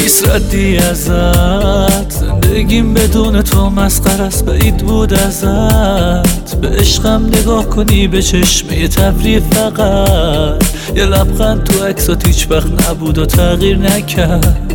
نیست ردی ازت، زندگیم بدون تو مسخره است، بعید بود ازت. به عشقم نگاه کنی به چشمه تفریح، فقط یه لبخند تو عکسات هیچ وقت نبود و تغییر نکرد.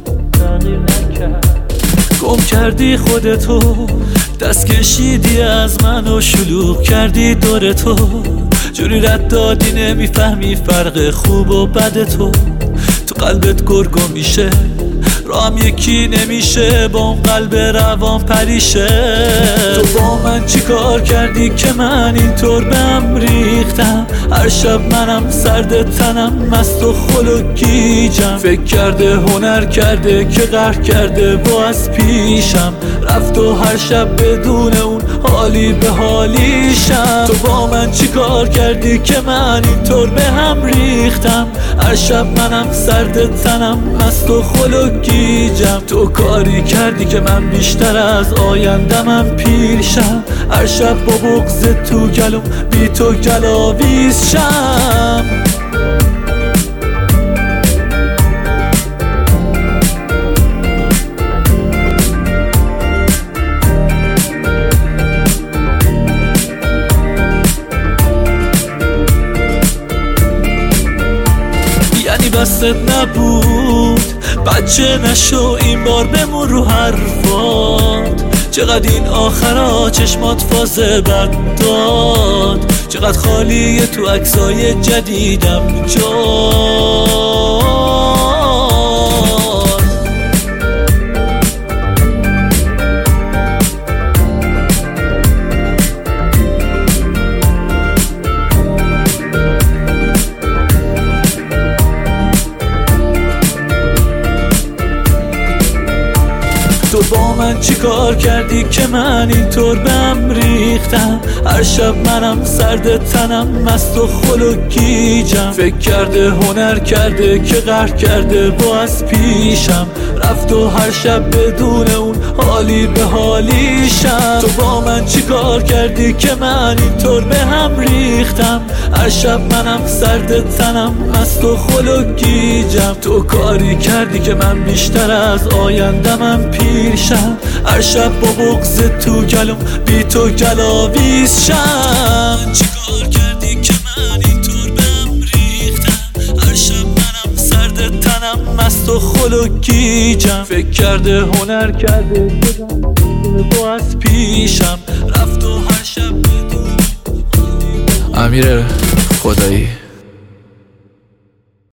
گم کردی خودتو، دست کشیدی از من و شلوغ کردی دور تو. جوری رد دادی نمیفهمی فرق خوب و بد تو. تو قلبت گرگو میشه، راهم یکی نمیشه، با اون قلب روان پریشه. تو با من چی کار کردی که من اینطور بهم ریختم؟ هر شب منم سرد تنم مست و خلوگیجم. فکر کرده هنر کرده که قهر کرده و از پیشم رفت و هر شب بدون اون حالی به حالیشم. تو با من چی کار کردی که من اینطور بهم ریختم؟ هر شب منم سرد تنم مست و خلوگیجم. تو کاری کردی که من بیشتر از آیندمم پیرشم. هر شب با بغض تو گلوم بی تو گلاویز شم. یعنی بست نبود بچه نشو این بار بمون رو حرفات. چقدر این آخرا چشمات فاز بد داد، چقدر خالیه تو عکسای جدیدم جان. تو با من چی کار کردی که من اینطور بهم ریختم؟ هر شب منم سرد تنم مست و خلوگیجم. فکر کرده هنر کرده که قهر کرده و از پیشم رفت و هر شب بدون اون حالی به حالیشم. تو با من چی کار کردی که من اینطور بهم ریختم؟ هر شب منم سرد تنم مست و خلوگیجم. تو کاری کردی که من بیشتر از آیندمم پیرشم. هر شب با بغض تو گلوم بی تو گلاویز شم. چی کار کردی که من اینطور بهم ریختم؟ هر شب منم سرد تنم مست و خلوگیجم. فکر کرده هنر کرده که تو از پیشم رفت و هر شب بدون. امیر خدایی.